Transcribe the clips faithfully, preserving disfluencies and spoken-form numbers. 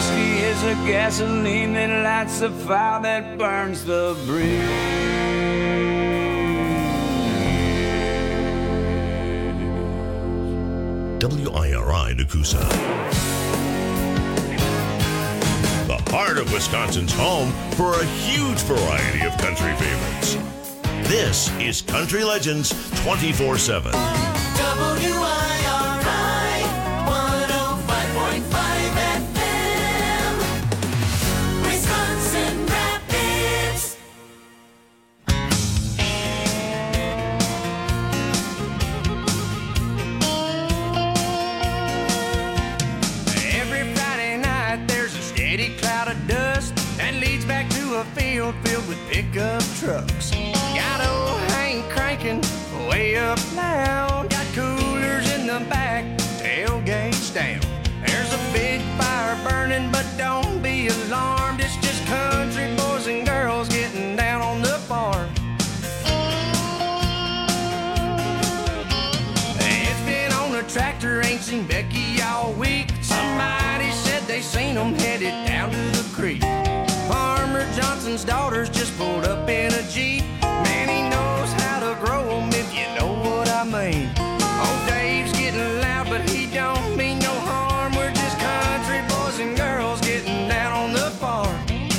whiskey is the gasoline that lights the fire that burns the bridge. W I R I Nakusa. The heart of Wisconsin's home for a huge variety of country favorites. This is Country Legends twenty-four seven. W I R I one oh five point five F M, Wisconsin Rapids. Every Friday night there's a steady cloud of dust that leads back to a field filled with pickup trucks. Got old Hank cranking way up loud. Got coolers in the back, tailgates down. There's a big fire burning, but don't be alarmed. It's just country boys and girls getting down on the farm. It's been on the tractor, ain't seen Becky all week. Somebody said they seen them headed down to the creek. Farmer Johnson's daughters just pulled up in a Jeep. Man, he knows how to grow them, if you know what I mean. Old Dave's getting loud, but he don't mean no harm. We're just country boys and girls getting down on the farm.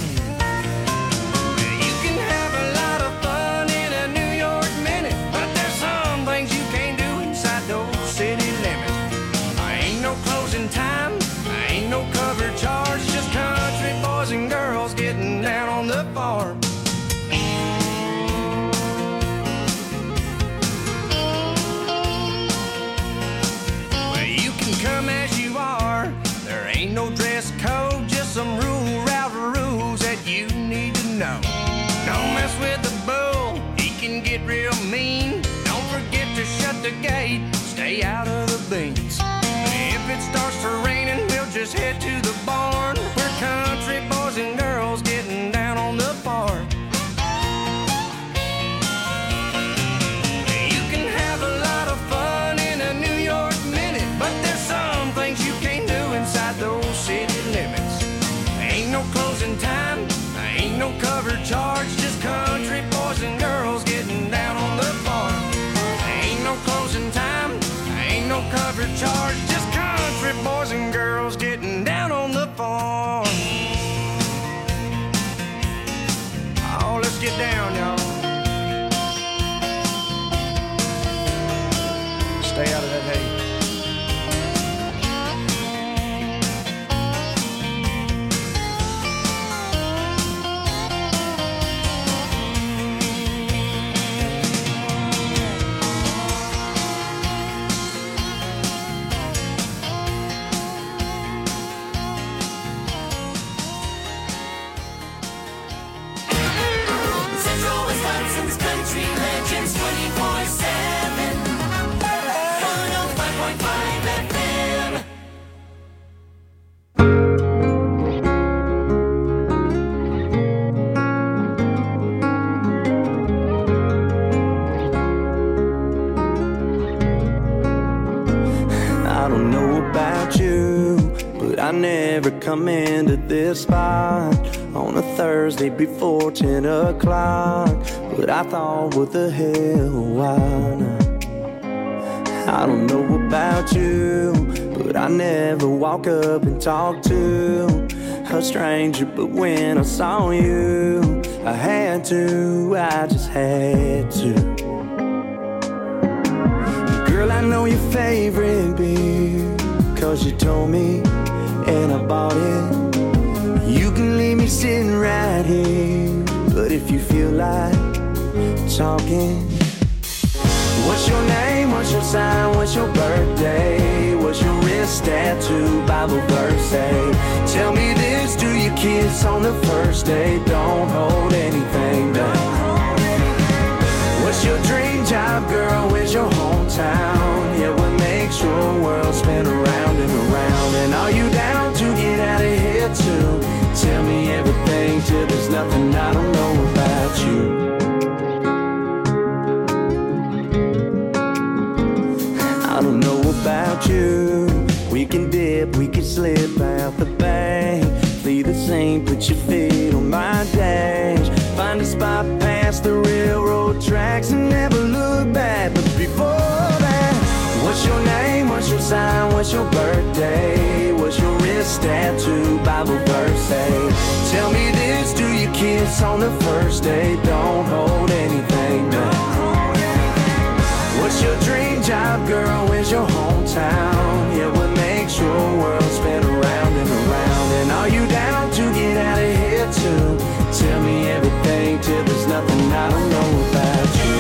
You can have a lot of fun in a New York minute, but there's some things you can't do inside those city limits. I ain't no closing time, I ain't no cover charge, just country boys and girls getting down on the farm. Well, you can come as you are, there ain't no dress code, just some rule route rules that you need to know. Don't mess with the bull, he can get real mean. Don't forget to shut the gate, stay out of the beans. If it starts to raining, we'll just head to the barn. We're country boys and girls getting down on the farm. You can have a lot of fun in a New York minute, but there's some things you can't do inside those city limits. Ain't no closing time, ain't no cover charge, just country boys and girls getting down on the farm. Ain't no closing time, ain't no cover charge, just country boys and girls getting down on the farm. Oh, let's get down, y'all. Stay out of that hay. Central Wisconsin's Country Legends twenty-four seven, one oh five point five F M. I don't know about you, but I never come into this spot on a Thursday before ten o'clock. But I thought, what the hell, why not? I don't know about you, but I never walk up and talk to a stranger. But when I saw you, I had to, I just had to. Girl, I know your favorite beer, cause you told me, and I bought it. You can leave me sitting right here, but if you feel like talking, what's your name, what's your sign, what's your birthday, what's your wrist tattoo, Bible verse say? Tell me this, do you kiss on the first date? Don't hold anything back. What's your dream job, girl, where's your hometown? Yeah, what makes your world spin around and around? And are you down to get out of here too? Tell me everything till there's nothing I don't know about you. I don't know about you. We can dip, we can slip out the bank. exactly the same. Put your feet on my dash. Find a spot past the railroad tracks and never look back. But before that, what's your name? What's your sign? What's your birthday? What's your wrist tattoo? Bible verse say. Tell me this, do you kiss on the first date? Don't hold anything back. What's your dream job, girl? Where's your hometown? Yeah, what makes your world spin around and around? And are you down to get out of here too? Tell me everything till there's nothing I don't know about you.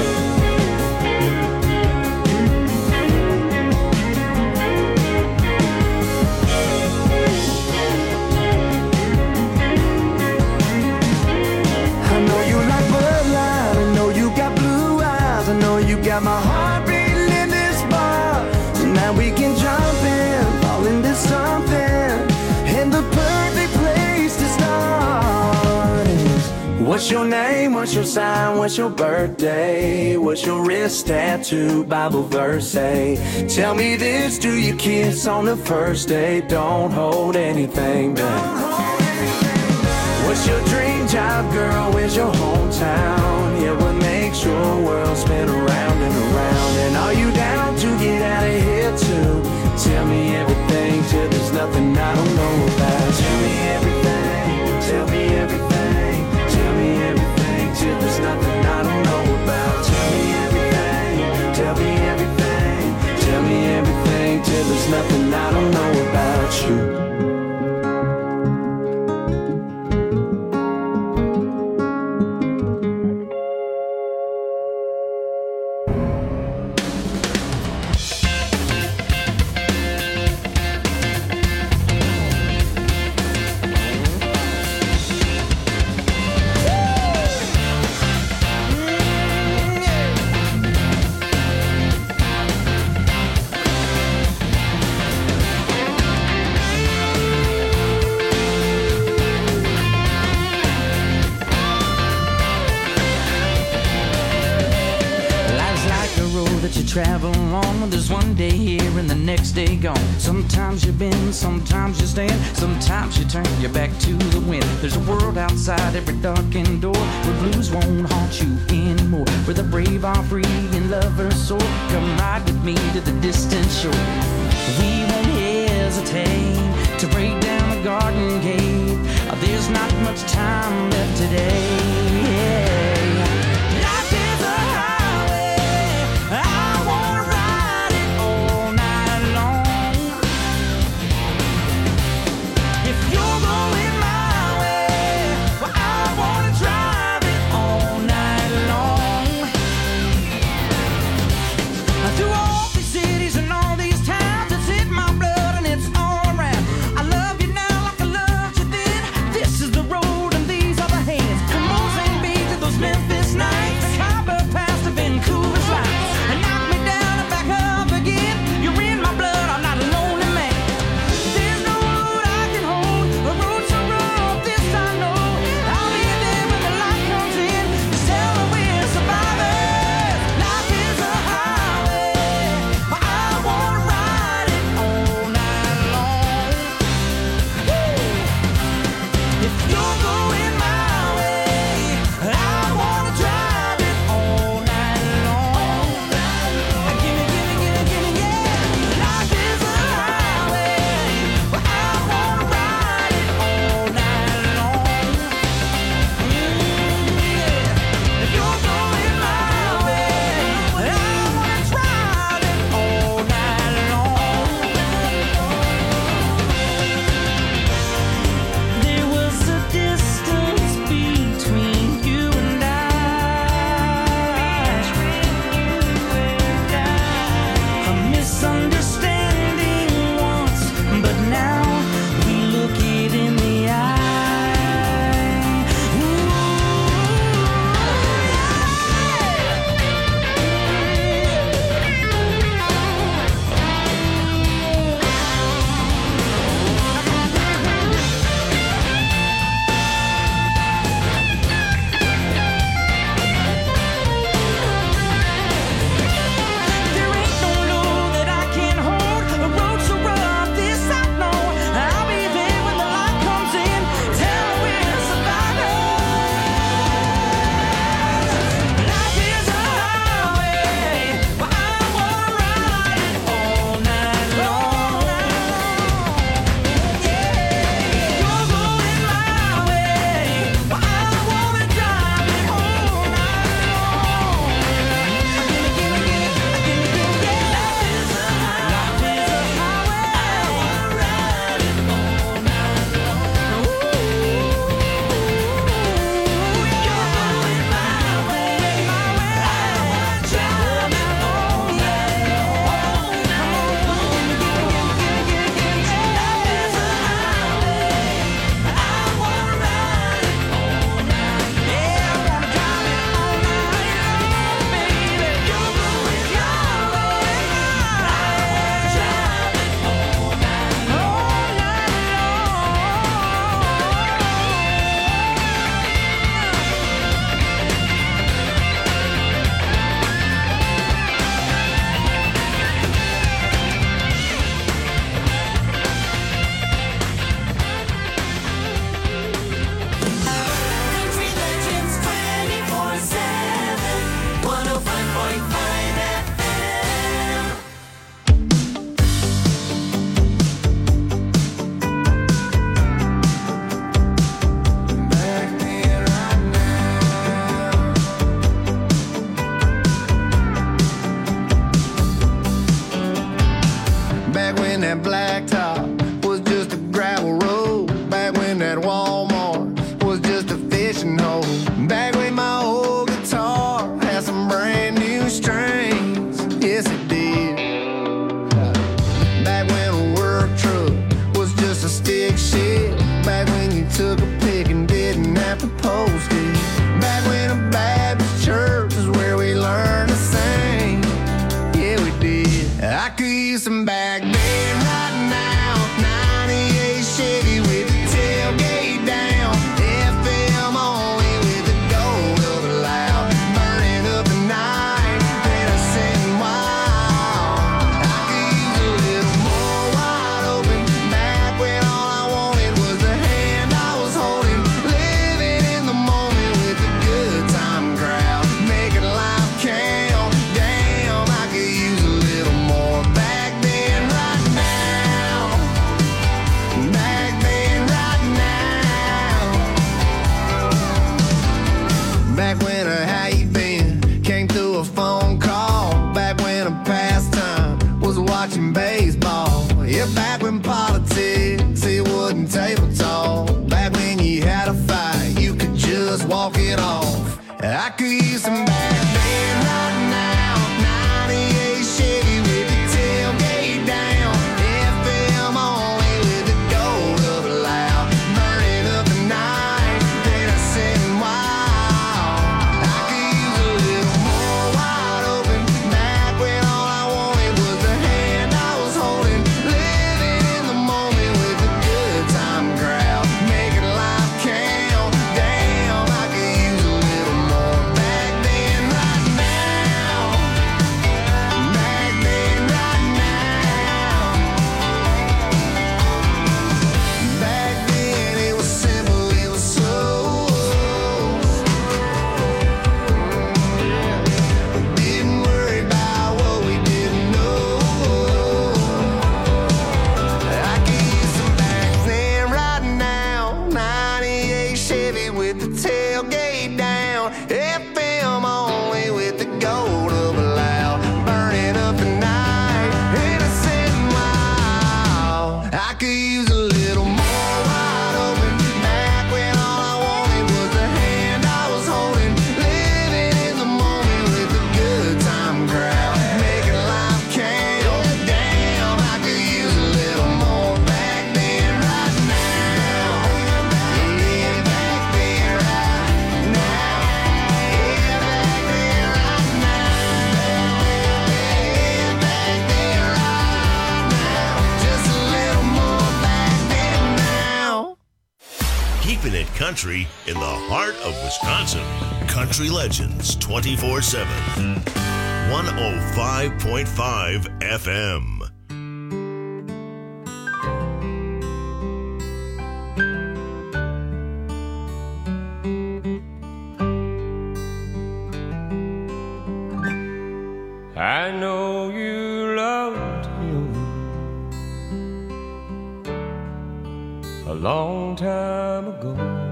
I know you like Bud Light, I know you got blue eyes, I know you got my heart beating in this bar. Tonight we can jump in, fall into something, and the perfect place to start is, what's your name, what's your sign, what's your birthday, what's your wrist tattoo, Bible verse say. Tell me this, do you kiss on the first date? Don't hold anything back. What's your dream job, girl? Where's your hometown? Yeah, what makes your world spin around and around? And are you down to get out of here too? Tell me everything till there's nothing I don't know about. Tell me everything, tell me everything, tell me everything till there's nothing I don't know about. Tell me everything, tell me everything, tell me everything till there's nothing I don't know about you. Travel on, there's one day here and the next day gone. Sometimes you bend, sometimes you stand, sometimes you turn your back to the wind. There's a world outside every darkened door where blues won't haunt you anymore, where the brave are free and lovers soar. Come ride with me to the distant shore. We won't hesitate to break down the garden gate. There's not much time left today. Yeah. Life is a highway. I Come on, shit. Back when you took a pic and didn't have to post it. Back when a Baptist church is where we learned to sing. Yeah, we did. I could use some back then right now. ninety-eight Chevy with the tailgate down. F M only with the gold of the loud. Burning up the night, then I sitting wild. I could use a little more wide open. Back when all I wanted was the hand I was holding. Living in the moment with the good time crowd. Making life count. Damn, I could use a little more back then right now. Back then right now. Back when a how you been came through a phone call. Back when a pastime was watching baseball. Yeah, back when politics, it wasn't table talk. Back when you had a fight, you could just walk it off. I could use some back then right now. ninety-eight Chevy with the tailgate down. F M only with the gold of the loud. Burning up the night, then I sitting wild. I could use a little more wide open. Back when all I wanted was the hand I was holding. Living in the moment with the good time crowd. Making life count. Damn, I could use a little more back then right now. Back then right now. Back then it was simple, it was slow. Didn't worry about what we didn't know. I could use some back then right now. ninety-eight Chevy with the tailgate down. F M only with the gold of a loud. Burning up the night, innocent and wild. I could use a little more wide open. Back when all I wanted was the hand I was holding. Living in the moment with the good time crowd. Making life count. Damn, I could use a little more back then right now. Yeah, back then right now. Yeah, back then right now. Yeah, back then right now. Just a little more back then now. Keeping it country in the heart of Wisconsin. Country Legends twenty-four seven. one oh five point five F M. I know you loved him a long time ago,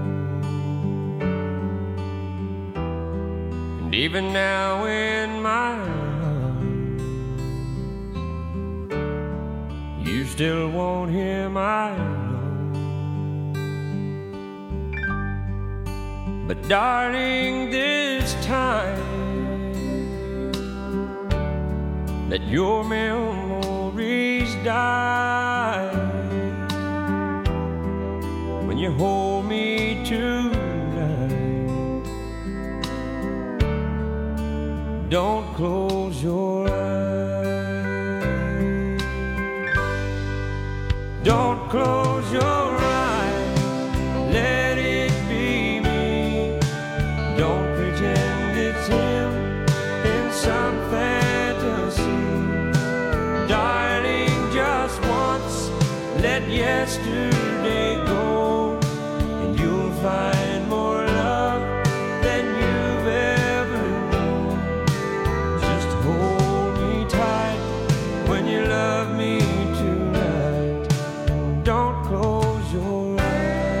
and even now in my arms, you still want him, I know. But darling, this time let your memories die. When you hold me tonight, don't close your eyes. Don't close your eyes. Let it be me. Don't pretend it's him in some fantasy. Darling, just once, let yesterday go, and you'll find more love than you've ever known. Just hold me tight when you love me tonight. Don't close your eyes.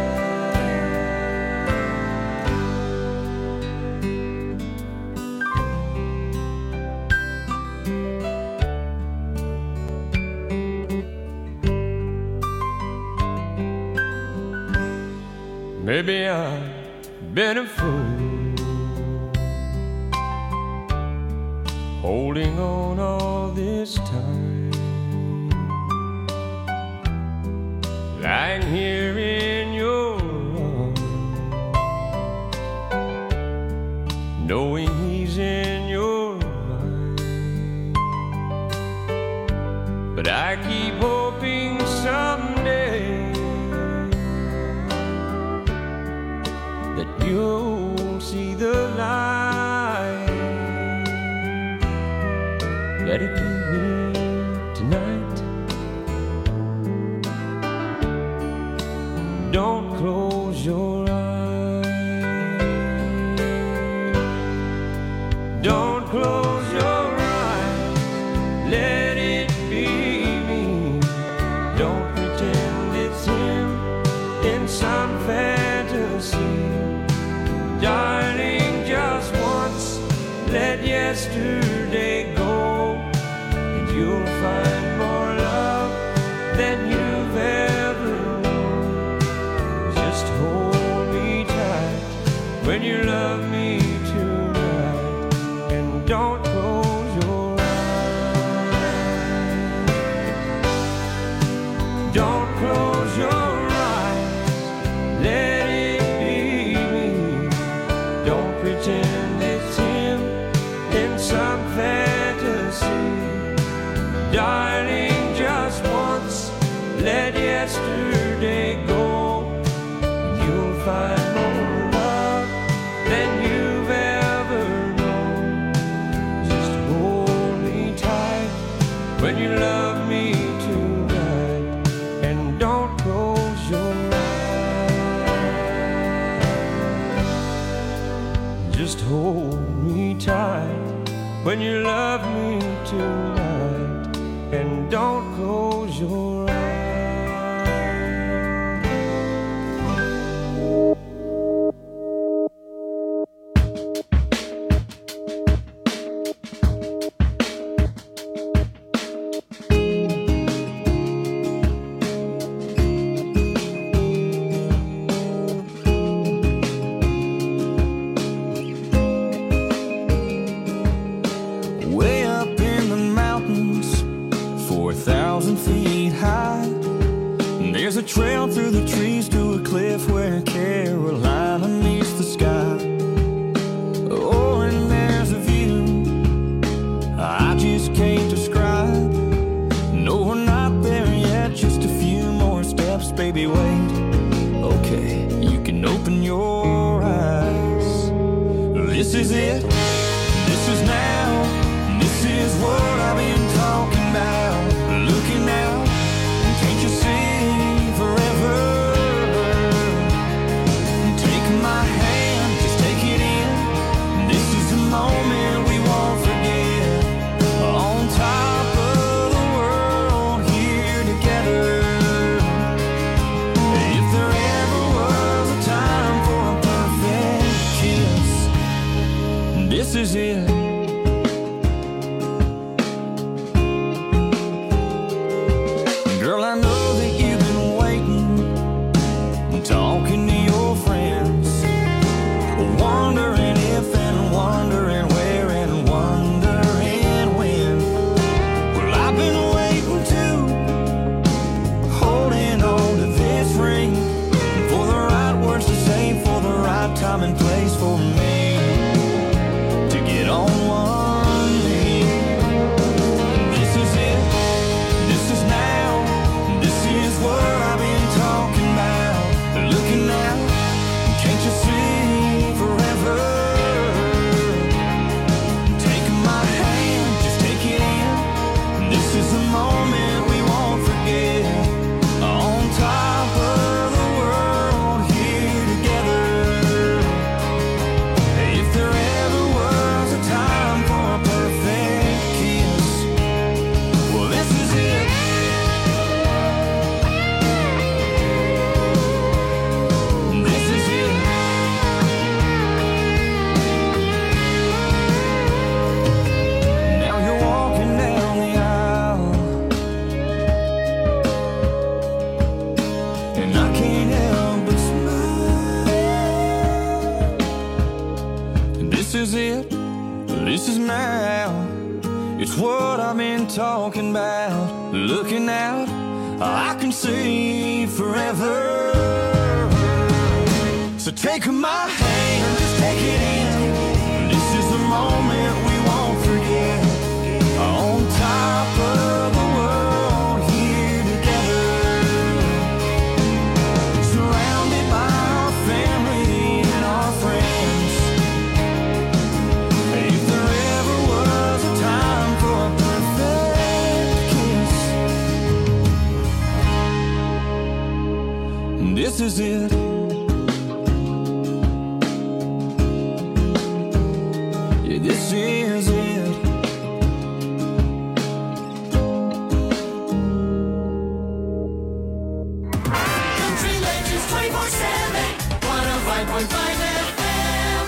Maybe I've been a fool, holding on all this time. lying here in your arms, knowing he's in your mind. But I keep hoping someday that you'll see the light. Let it be here tonight. Don't close your eyes. Don't close your eyes. Let it be me. Don't pretend it's him in some fantasy. Darling, just once, let yesterday go, and you'll find more love than you've ever known. Just hold me tight when you love me tonight, and don't close your eyes. Don't close your eyes. Let it be me. Don't pretend it's him in some fantasy. Darling, just once, let yesterday go, and you'll find more love than you've ever known. Just hold me tight when you love me tonight, and don't close your eyes. Just hold me tight when you love me tonight, and don't close your eyes. Way up in the mountains, four thousand feet high, there's a trail through the trees to a cliff where Carolina meets the sky. Oh, and there's a view I just can't describe. No, we're not there yet, just a few more steps, baby, wait. Okay, you can open your eyes. This is it, this is now. This is what I've been talking about. Looking out, can't you see forever? Take my hand, just take it in. This is the moment we won't forget. On top of the world, here together. If there ever was a time for a perfect kiss, this is it. Girl, I know that you've been waiting, talking to your friends, wondering if and wondering where and wondering when. Well, I've been waiting too, holding on to this ring, for the right words to say, for the right time and place for me to get on one knee. This is it, this is now. This is what I've been talking about. Looking out, can't you see forever? Take my hand, just take it in. This is the moment we won't forget. On top of the world, here together. If there ever was a time for a perfect kiss, well, this is it. This is it. Now you're walking down the aisle, and I can't help but smile. This is it. This is now. It's what I've been talking about. Looking out, I can see forever. So take my hand, just take it in. This is the moment we won't forget. On top of the world here together, surrounded by our family and our friends. If there ever was a time for a perfect kiss, this is it. This is it. Country Legends twenty-four seven, one oh five point five F M.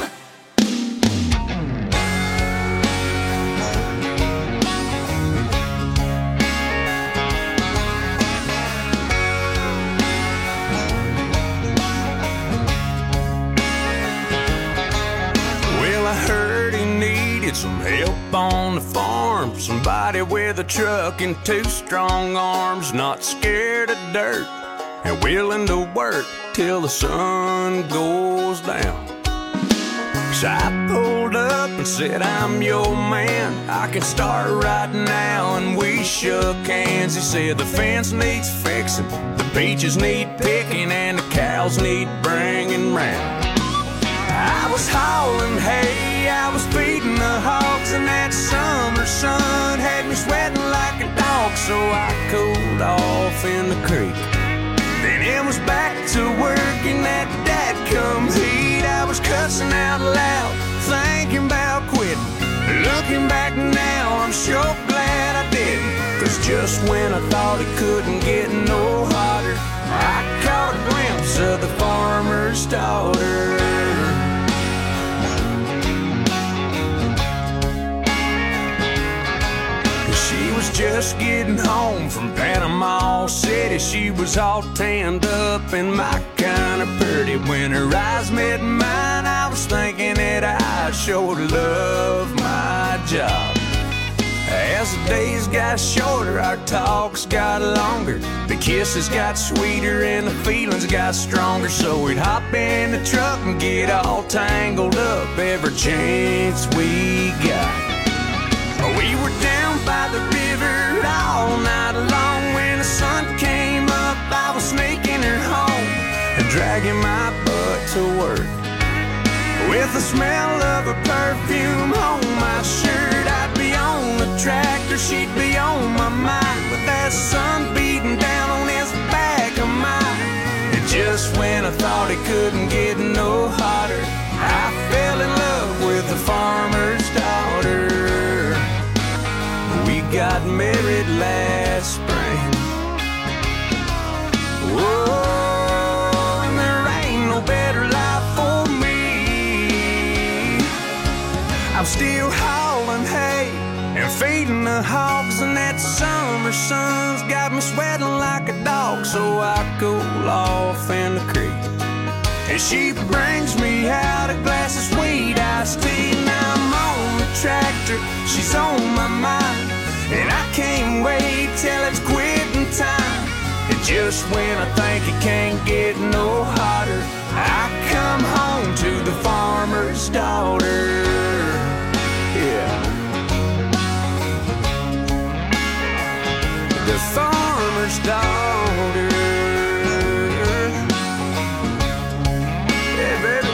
Well, I heard he needed some help on the farm. Somebody with a truck and two strong arms, not scared of dirt and willing to work till the sun goes down. So I pulled up and said, I'm your man, I can start right now. And we shook hands. He said the fence needs fixing, the peaches need picking, and the cows need bringing round. I was hauling hay, I was feeding the hogs, and that summer sun had me sweating like a dog. So I cooled off in the creek. Then it was back to work in that dadgum heat. I was cussing out loud, thinking about quitting. Looking back now, I'm sure glad I didn't. Cause just when I thought it couldn't get no hotter, I caught a glimpse of the farmer's daughter. She was just getting home from Panama City. She was all tanned up and my kind of pretty. When her eyes met mine, I was thinking that I sure love my job. As the days got shorter, our talks got longer. The kisses got sweeter and the feelings got stronger. So we'd hop in the truck and get all tangled up every chance we got. We were down by the river all night long. When the sun came up, I was sneaking her home and dragging my butt to work. With the smell of her perfume on my shirt, I'd be on the tractor, she'd be on my mind, with that sun beating down on this back of mine. And just when I thought it couldn't get no hotter, I fell in love with the farmer's daughter. We got married last spring. Whoa, and there ain't no better life for me. I'm still hauling hay and feeding the hogs, and that summer sun's got me sweating like a dog. So I cool off in the creek, and she brings me out a glass of sweet iced tea. Now I'm on the tractor, she's on my mind, and I can't wait till it's quitting time. And just when I think it can't get no hotter, I come home to the farmer's daughter. Yeah. The farmer's daughter. Yeah, baby.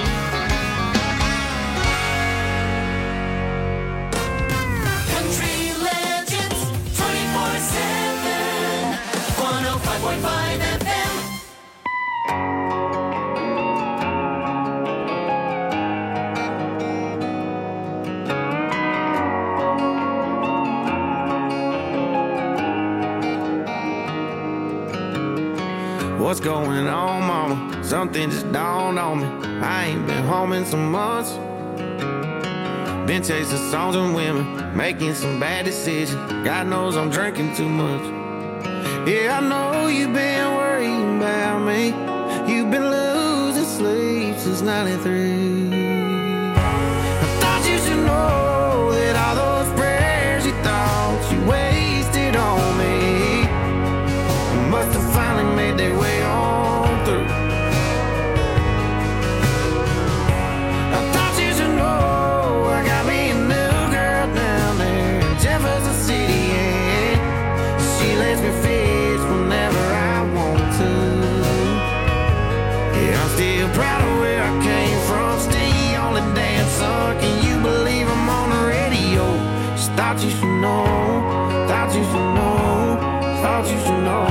Country Legends twenty-four seven, one oh five point five F M. What's going on, mama? Something just dawned on me. I ain't been home in some months. Been chasing songs and women, making some bad decisions. God knows I'm drinking too much. Yeah, I know you've been worrying about me. You've been losing sleep since ninety-three. I thought you should know that all those prayers you thought you wasted on me must still proud of where I came from. Still the only dancer. Can you believe I'm on the radio? Just thought you should know. Thought you should know. Thought you should know.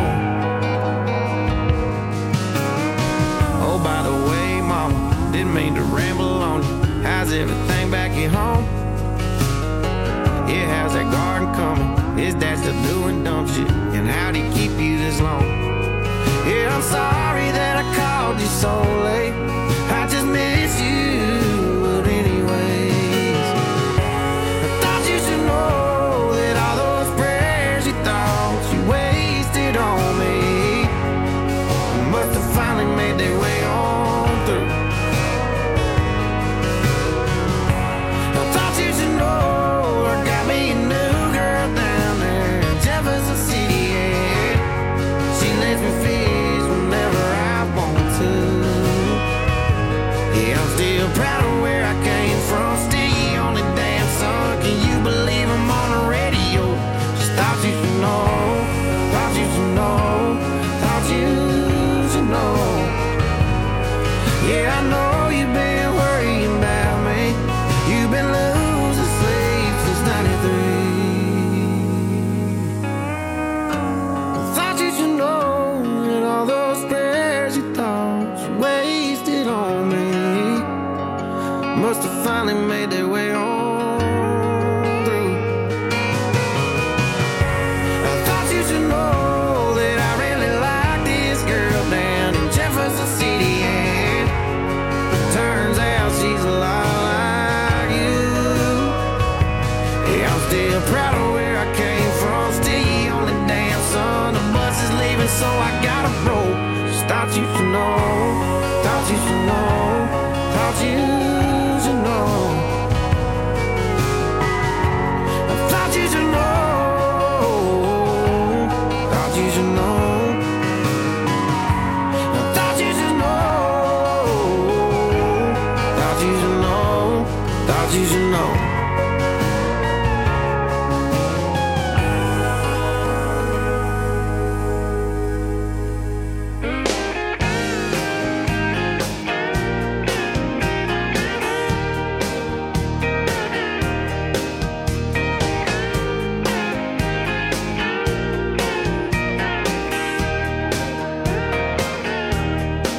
Oh, by the way, mama, didn't mean to ramble on you. How's everything back at home? Yeah, how's that garden coming? Is that still doing dumb shit? And how'd he keep you this long? Yeah, I'm sorry that I called you so late. I just miss you, but anyways, I thought you should know that all those prayers you thought you wasted on me must have finally made their way on through. I thought you should know I got me a new girl down there in Jefferson City, yeah. She lets me fish whenever I want to. Yeah, I'm still proud of where I came from. Still the only damn son. Can you believe I'm on the radio? Just thought you should know. Thought you should know. Thought you should know. Yeah, I know you've been worrying about me. You've been losing sleep since ninety-three. I thought you should know that all those prayers you thought you wasted on me must have finally made their way on through. I thought you should know that I really like this girl down in Jefferson City, and turns out she's a lot like you. Yeah, I'm still proud of where I came from. Still the only damn son. The bus is leaving, so I gotta roll. Just thought you should know. Thought you should know. Thought you should know. I thought you should know. Thought you should know. I thought you should know. Thought you should know. Thought you should know.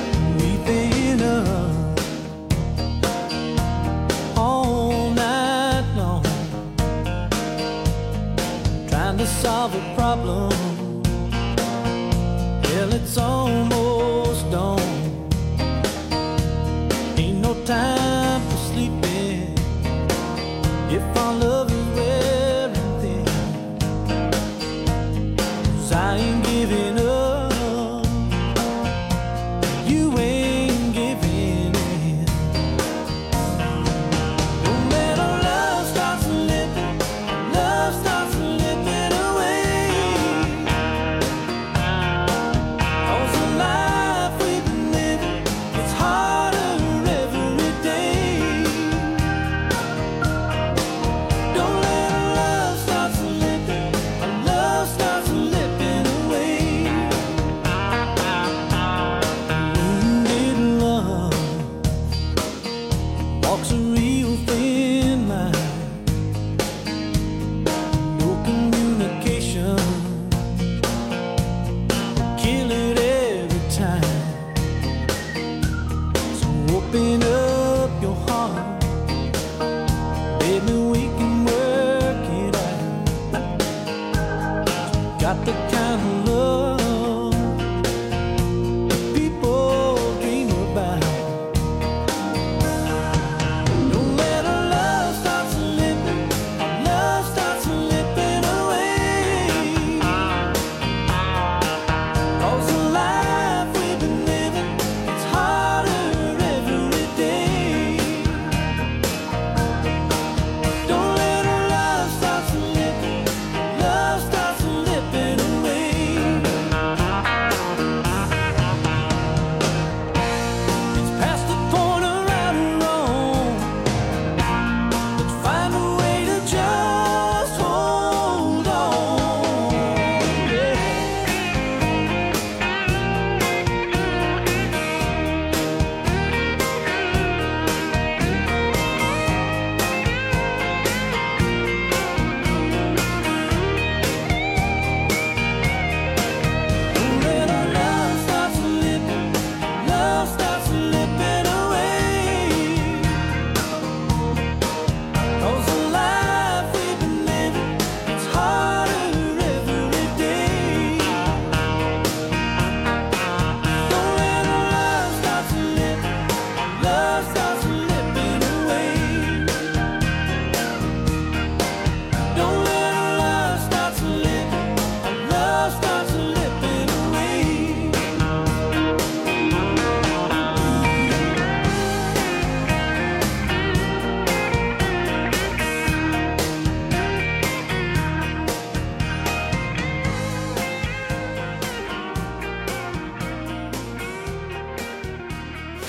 We've been up all night.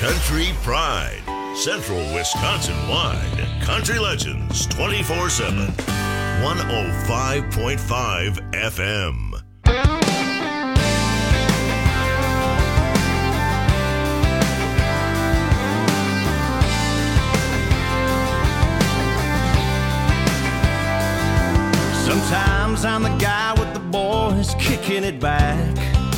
Country Pride. Central Wisconsin-wide. Country Legends twenty-four seven. one oh five point five F M. Sometimes I'm the guy with the boys kicking it back,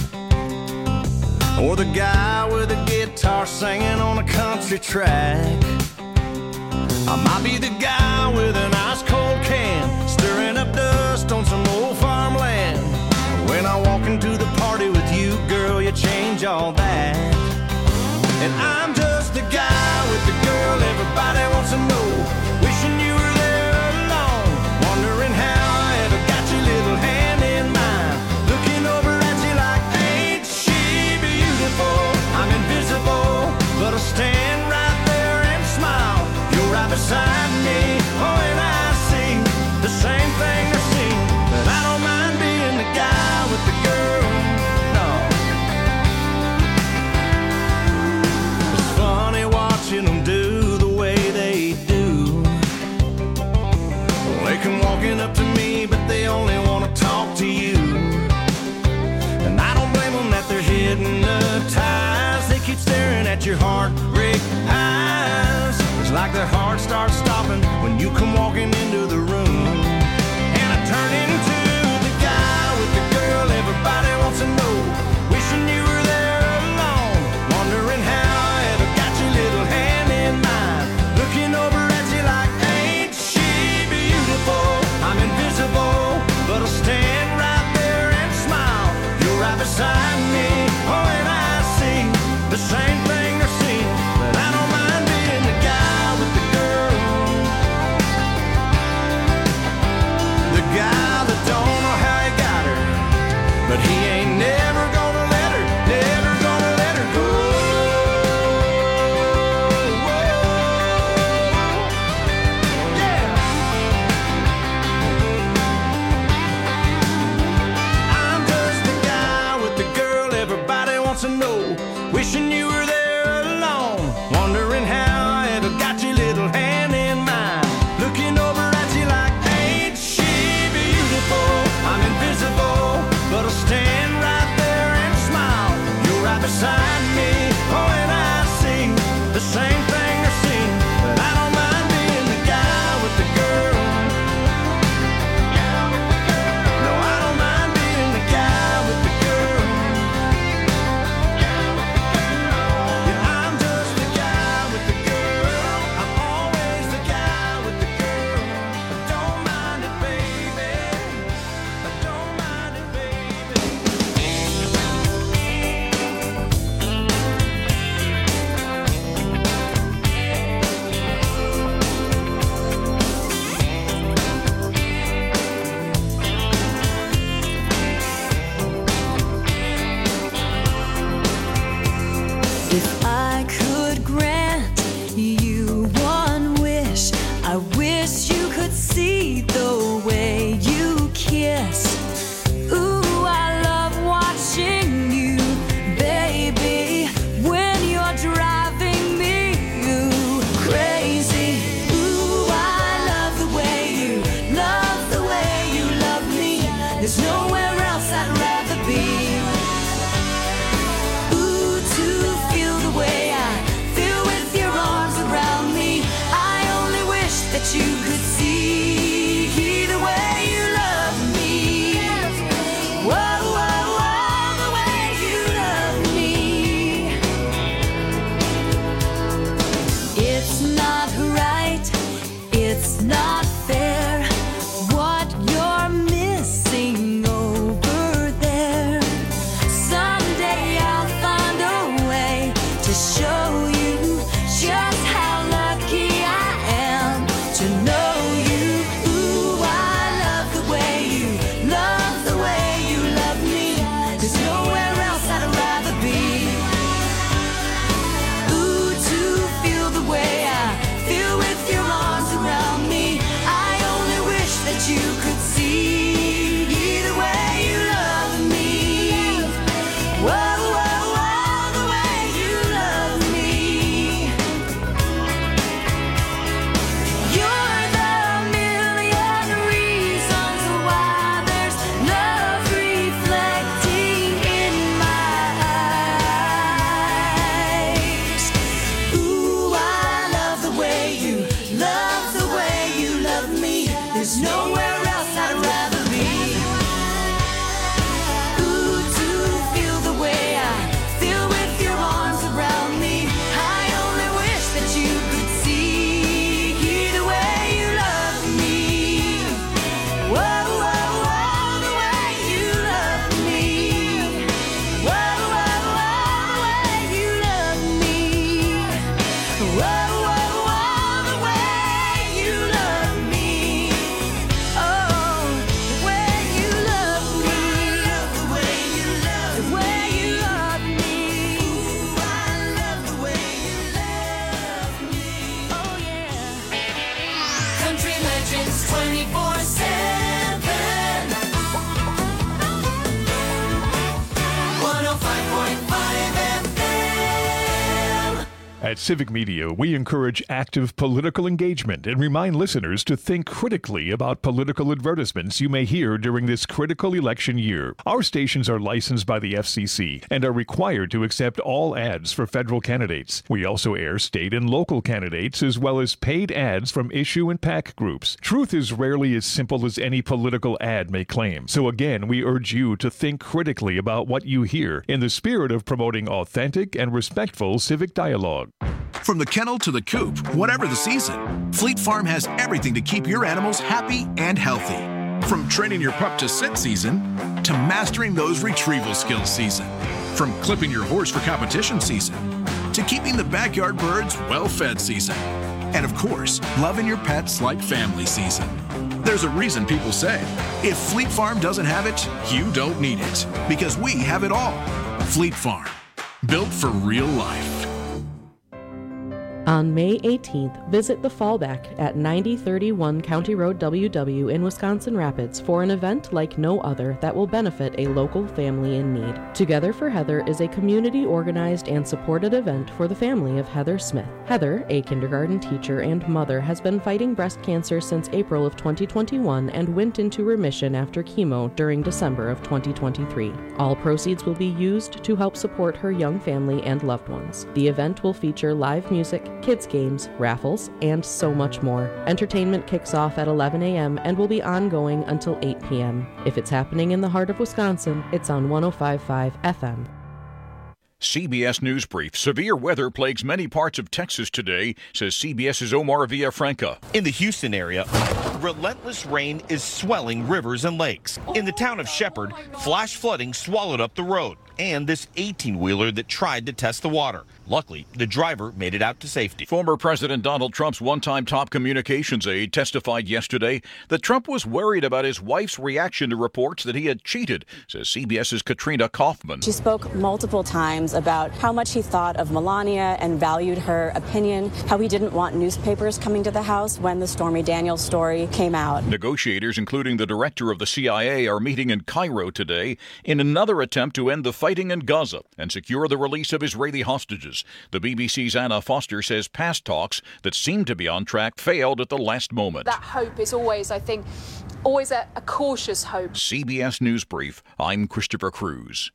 or the guy with a guitar singing on a country track. I might be the guy with an ice cold can, stirring up dust on some old farmland. When I walk into the party with you, girl, you change all that. And I'm just the guy with the girl everybody wants to know, wishing you were there alone, wondering how I ever got your little hand in mine, looking over at you like, ain't she beautiful? I'm invisible, but I'll stand right there and smile. You're right beside me, oh, and I see the same thing I see, but I don't mind being the guy with the girl, no. It's funny watching them do the way they do. They come walking up to me, but they only want to talk to you. And I don't blame them that they're hypnotized. They keep staring at your heartbreak eyes. It's like their heart starts stopping when you come walking into the room. And I turn into the guy with the girl everybody wants to know, wishing you were there alone, wondering how I ever got your little hand in mine, looking over at you like, ain't she beautiful? I'm invisible, but I'll stand right there and smile. You're right beside me, oh, and I see the same thing I see, but I don't mind being the guy with the girl. At Civic Media, we encourage active political engagement and remind listeners to think critically about political advertisements you may hear during this critical election year. Our stations are licensed by the F C C and are required to accept all ads for federal candidates. We also air state and local candidates as well as paid ads from issue and PAC groups. Truth is rarely as simple as any political ad may claim. So again, we urge you to think critically about what you hear in the spirit of promoting authentic and respectful civic dialogue. From the kennel to the coop, whatever the season, Fleet Farm has everything to keep your animals happy and healthy. From training your pup to sit season, to mastering those retrieval skills season. From clipping your horse for competition season, to keeping the backyard birds well-fed season. And of course, loving your pets like family season. There's a reason people say, if Fleet Farm doesn't have it, you don't need it. Because we have it all. Fleet Farm, built for real life. On May eighteenth, visit the Fallback at ninety thirty-one County Road W W in Wisconsin Rapids for an event like no other that will benefit a local family in need. Together for Heather is a community-organized and supported event for the family of Heather Smith. Heather, a kindergarten teacher and mother, has been fighting breast cancer since April of twenty twenty-one and went into remission after chemo during December of twenty twenty-three. All proceeds will be used to help support her young family and loved ones. The event will feature live music, kids games, raffles, and so much more. Entertainment kicks off at eleven a.m. and will be ongoing until eight p.m. If it's happening in the heart of Wisconsin, it's on one oh five point five F M. C B S News Brief. Severe weather plagues many parts of Texas today, says CBS's Omar Villafranca. In the Houston area, relentless rain is swelling rivers and lakes. In the town of Shepherd, flash flooding swallowed up the road and this eighteen-wheeler that tried to test the water. Luckily, the driver made it out to safety. Former President Donald Trump's one-time top communications aide testified yesterday that Trump was worried about his wife's reaction to reports that he had cheated, says CBS's Katrina Kaufman. She spoke multiple times about how much he thought of Melania and valued her opinion, how he didn't want newspapers coming to the house when the Stormy Daniels story came out. Negotiators, including the director of the C I A, are meeting in Cairo today in another attempt to end the fighting in Gaza and secure the release of Israeli hostages. The B B C's Anna Foster says past talks that seemed to be on track failed at the last moment. That hope is always, I think, always a, a cautious hope. C B S News Brief. I'm Christopher Cruz.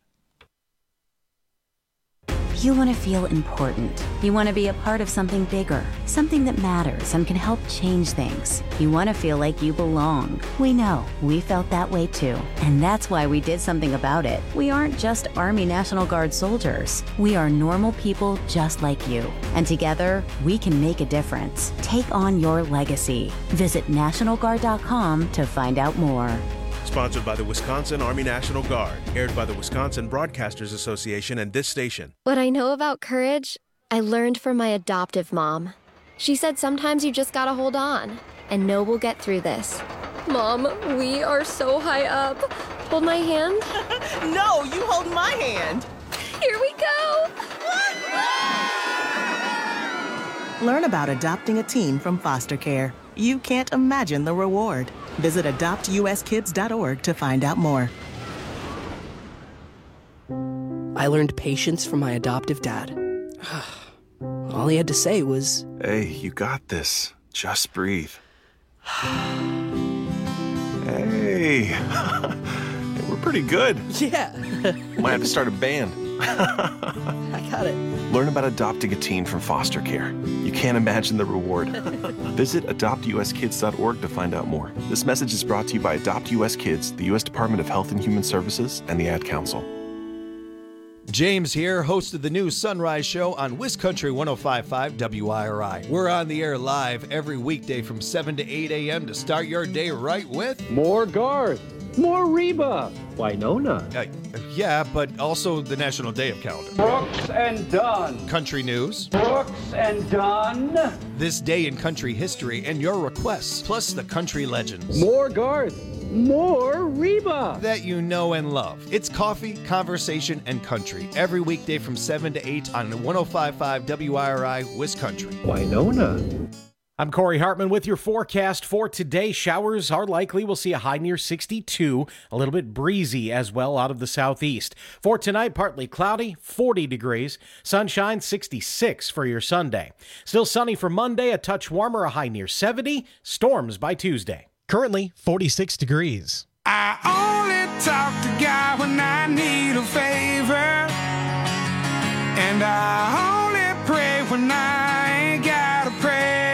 You want to feel important. You want to be a part of something bigger, something that matters and can help change things. You want to feel like you belong. We know. We felt that way too. And that's why we did something about it. We aren't just Army National Guard soldiers. We are normal people just like you. And together, we can make a difference. Take on your legacy. Visit National Guard dot com to find out more. Sponsored by the Wisconsin Army National Guard. Aired by the Wisconsin Broadcasters Association and this station. What I know about courage, I learned from my adoptive mom. She said sometimes you just gotta hold on and know we'll get through this. Mom, we are so high up. Hold my hand. No, you hold my hand. Here we go. Learn about adopting a teen from foster care. You can't imagine the reward. Visit adopt U S kids dot org to find out more. I learned patience from my adoptive dad. All he had to say was, "Hey, you got this. Just breathe." Hey, we're pretty good. Yeah. Might have to start a band. I got it. Learn about adopting a teen from foster care. You can't imagine the reward. Visit adopt U S kids dot org to find out more. This message is brought to you by Adopt U S Kids, the U S Department of Health and Human Services, and the Ad Council. James here, host of the new Sunrise Show on WisCountry one oh five point five W I R I. We're on the air live every weekday from seven to eight a.m. to start your day right with more Garth, more Reba, Winona. Uh, yeah, but also the National Day of Calendar. Brooks and Dunn. Country news. Brooks and Dunn. This day in country history and your requests, plus the country legends. More Garth. More Reba that you know and love. It's coffee, conversation, and country every weekday from seven to eight on one oh five point five W I R I WisCountry. Winona. I'm Corey Hartman with your forecast for today. Showers are likely. We'll see a high near sixty-two, a little bit breezy as well out of the southeast. For tonight, partly cloudy, forty degrees. Sunshine, sixty-six for your Sunday. Still sunny for Monday, a touch warmer, a high near seventy. Storms by Tuesday. Currently, forty-six degrees. I only talk to God when I need a favor, and I only pray when I ain't got a prayer.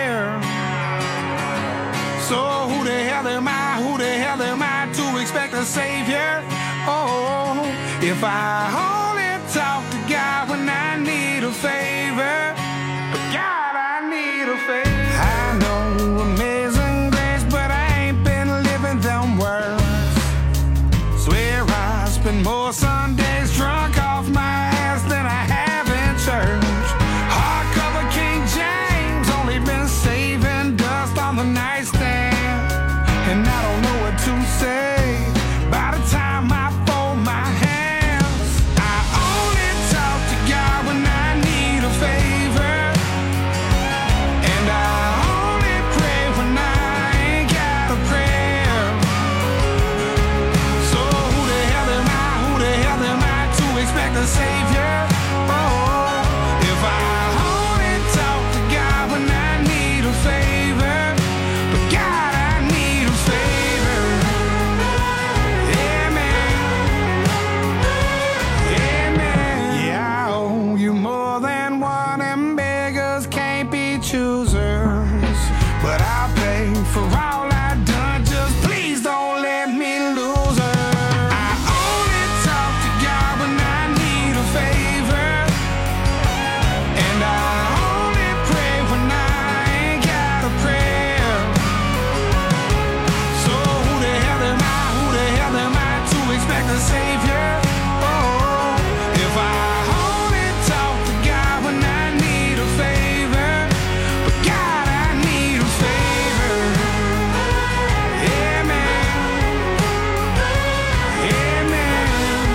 So who the hell am I, who the hell am I to expect a savior? Oh, if I only talk to God when I need a favor, but God, I need a favor. I know amazing grace, but I ain't been living them words. Swear I spend more Sundays drunk off my ass than I have in church. Hardcover King James, only been saving dust on the nightstand. And I don't know what to say by the time I fold my hands. I only talk to God when I need a favor, and I only pray when I ain't got a prayer. So who the hell am I, who the hell am I to expect a savior? Oh, if I only talk to God when I need a favor, but God, I need a favor. Amen. Amen. Yeah, I owe you more than one, and beggars can't be choosers. But I'll pay for all I've done, just please don't let me lose her. I only talk to God when I need a favor, and I only pray when I ain't got a prayer. So who the hell am I, who the hell am I to expect a savior? Oh, if I only talk to God when I need a favor, but God, I need a favor. Amen. Amen.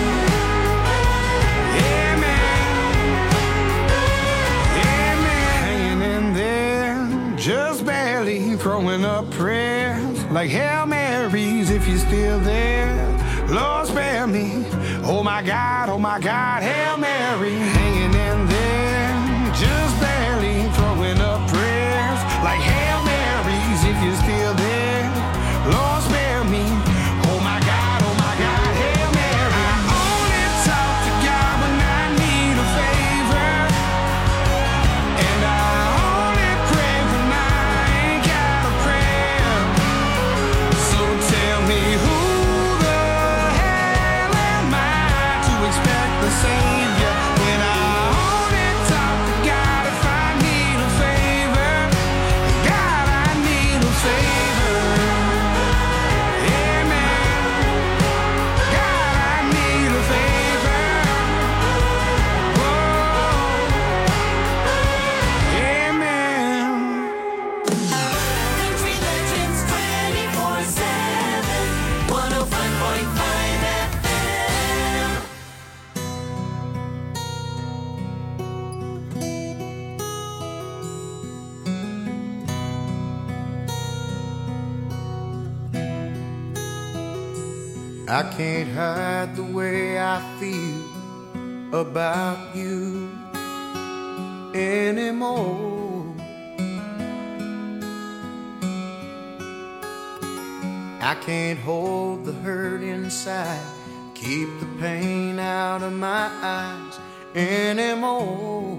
Amen. Hanging in there, just barely throwing up prayers like Hail Marys if you're still there. Lord, spare me. Oh my God, oh my God, Hail Mary. Hanging in there, just barely throwing up prayers like Hail Marys if you're still there. Lord, spare me. Oh my God, oh my God, Hail Mary. I only talk to God when I need a favor, and I only pray when I ain't got a prayer. So tell me who the hell am I to expect the savior when I only talk to God if I need a favor? God, I need a favor. Amen. God, I need a favor. Whoa. Amen. Country Legends twenty-four seven, one oh five point five F M. I can't hide the way I feel about you anymore. I can't hold the hurt inside, keep the pain out of my eyes anymore.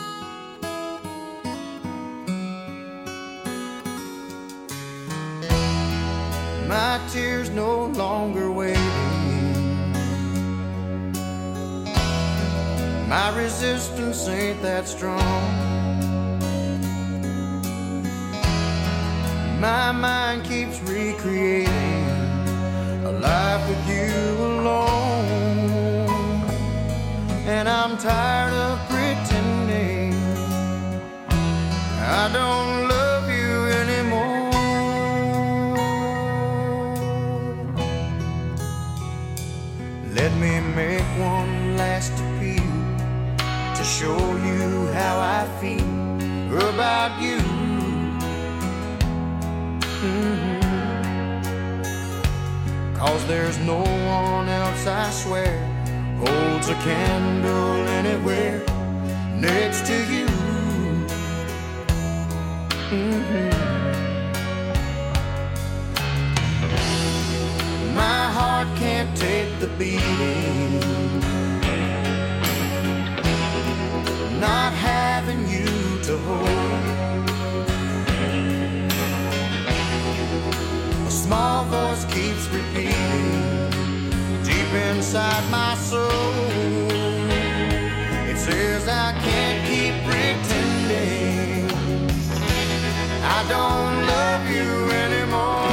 My tears no longer waiting. My resistance ain't that strong. My mind keeps recreating a life with you alone. And I'm tired of pretending I don't love you anymore. Let me make one last appeal to show you how I feel about you. 'cause there's no one else, I swear, holds a candle anywhere next to you. Mm-hmm. My heart can't take the beating, not having you to hold. A small voice keeps repeating deep inside my soul. It says I can't keep pretending I don't love you anymore.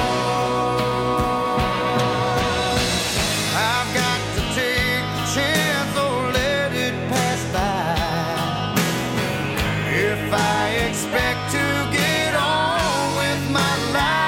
I've got to take the chance or let it pass by. If I expect to get on with my life,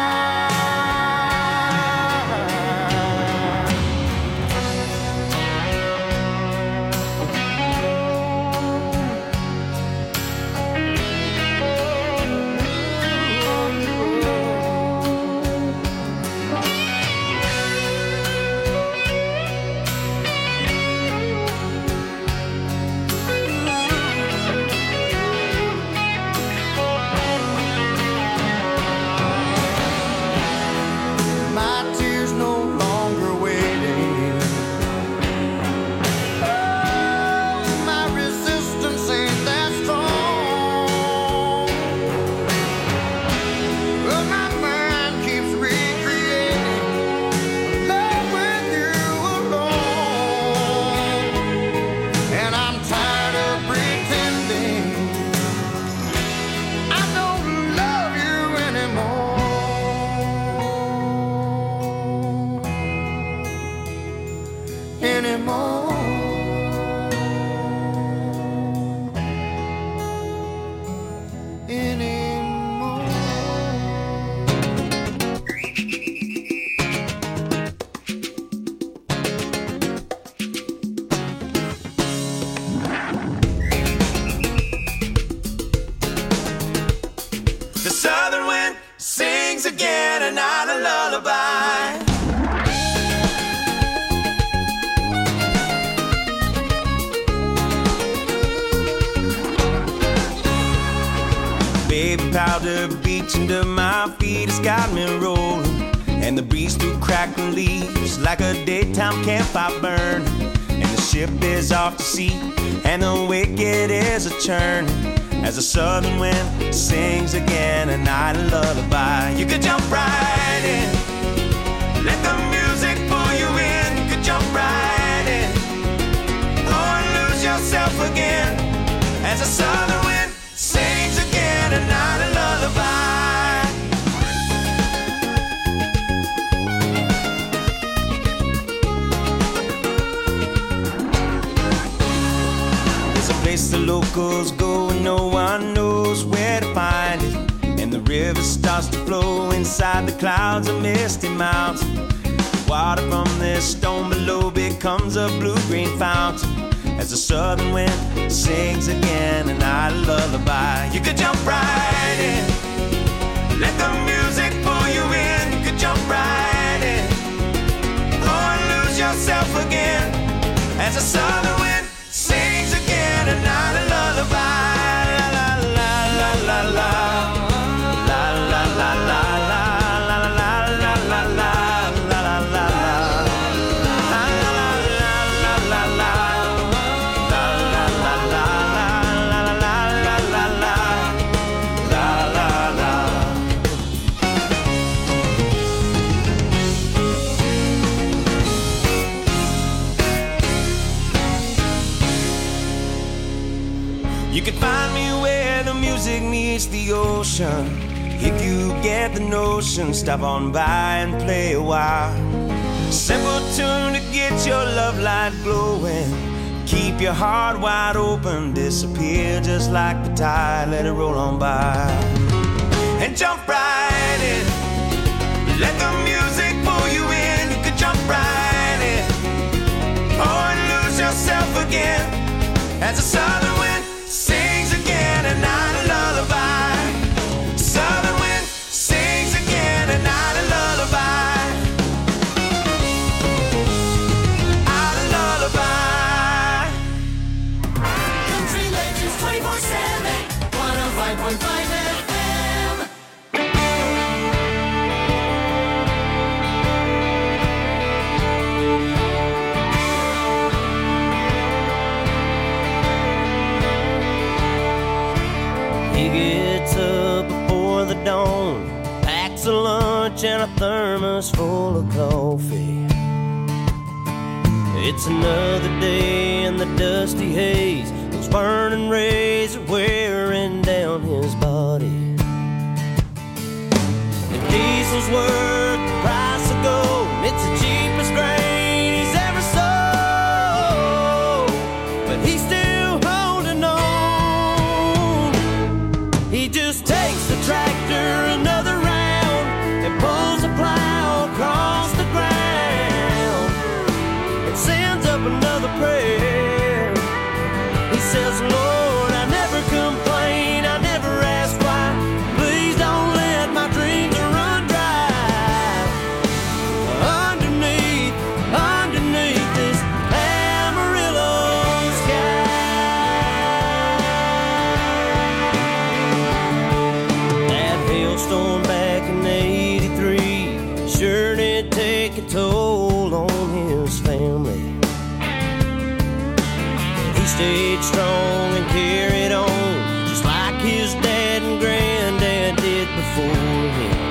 powder beach under my feet has got me rolling, and the breeze through crackling leaves like a daytime campfire burn. And the ship is off to sea, and the wicked is a churn, as the southern wind sings again a night lullaby. You could jump right in, let the music pull you in. You could jump right in, or lose yourself again, as the southern wind sings again a night a lullaby. There's a place the locals go and no one knows where to find it, and the river starts to flow inside the clouds of misty mountain. The water from this stone below becomes a blue-green fountain, as the southern wind sings again a night lullaby. You could jump right in, let the music pull you in. You could jump right in, or lose yourself again, as the southern wind sings again a night lullaby. La la la la la la la la la la. You can find me where the music meets the ocean. If you get the notion, stop on by and play a while. Simple tune to get your love light glowing. Keep your heart wide open, disappear just like the tide, let it roll on by. And jump right in, let the music pull you in. You could jump right in, or lose yourself again, as the southern wind sings again a night a lullaby. Southern wind sings again a night a lullaby. five point five F M. He gets up before the dawn, packs a lunch and a thermos full of coffee. It's another day in the dusty haze. Those burning rays are wearing down his body. The diesel's worth the price of gold. It's the cheapest grain he's ever sold, but he's still holding on. He just takes the tractor another round and pulls the plow across the ground and sends up another prayer. He says, Lord, I never complain, I never ask why. Please don't let my dreams run dry. Underneath, underneath this Amarillo sky. That hailstorm back in eighty-three sure did take a toll on his family. He stayed strong and carried on, just like his dad and granddad did before him.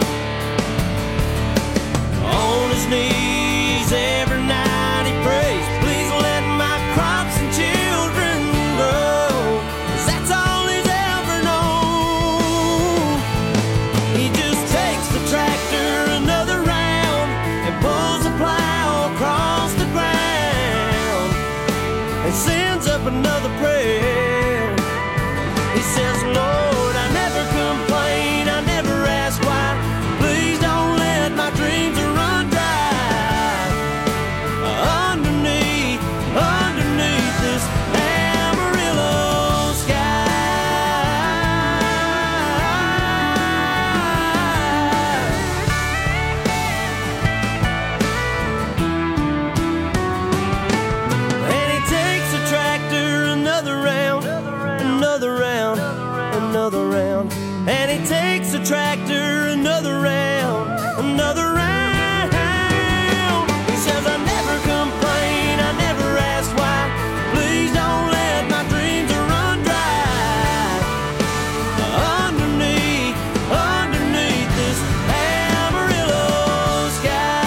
On his knees every night he prays, please let my crops and children grow, 'cause that's all he's ever known. He just takes the tractor another round and pulls the plow across the ground and sends up another prayer. He says, Lord, I never complain, I never ask why. Please don't let my dreams run dry. Underneath, underneath this Amarillo sky. And he takes the tractor another round, another round, another round. And he takes the tractor another round, another round. He says, I never complain, I never ask why. Please don't let my dreams run dry. Underneath, underneath this Amarillo sky.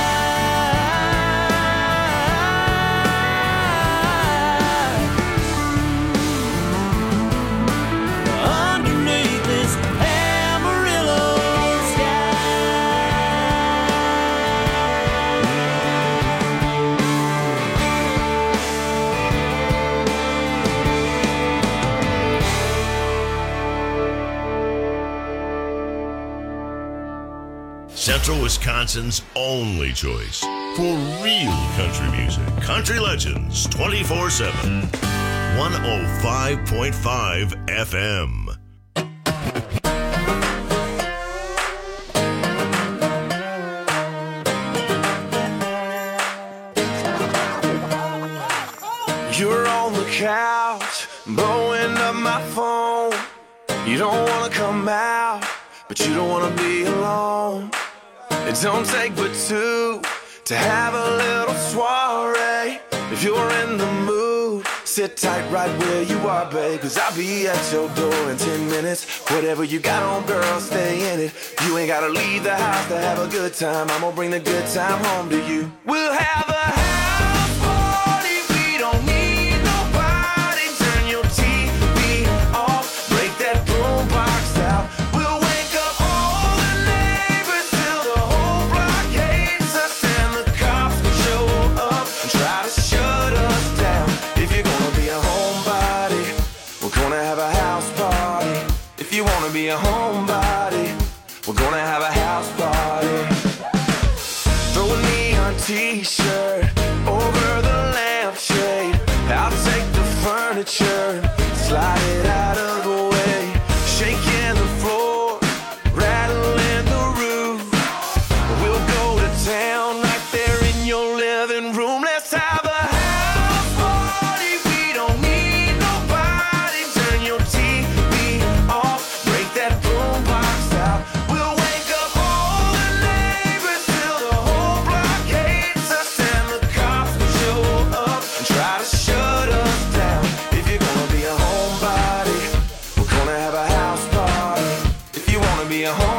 Underneath this Amarillo sky. Central Wisconsin's only choice for real country music. Country Legends twenty-four seven. one oh five point five F M. You're on the couch, blowing up my phone. You don't wanna come out, but you don't wanna be alone. It don't take but two to have a little soiree. If you're in the mood, sit tight right where you are, babe, 'cause I'll be at your door in ten minutes. Whatever you got on, girl, stay in it. You ain't gotta leave the house to have a good time. I'm gonna bring the good time home to you. We'll have a house party. We don't need nobody. Turn your T V off. Break that boombox out. We'll wake up all the neighbors till the whole block hates us, and the cops will show up and try to shut us down. If you're gonna be a homebody, we're gonna have a house party. If you wanna be a homebody, we're gonna have a house party. Throw a neon t-shirt over the lampshade. I'll take the furniture, slide it out of the way. Shaking the floor, rattling the roof. We'll go to town right there in your living room. Let's have a house party. We don't need nobody. Turn your T V off. Break be a horse.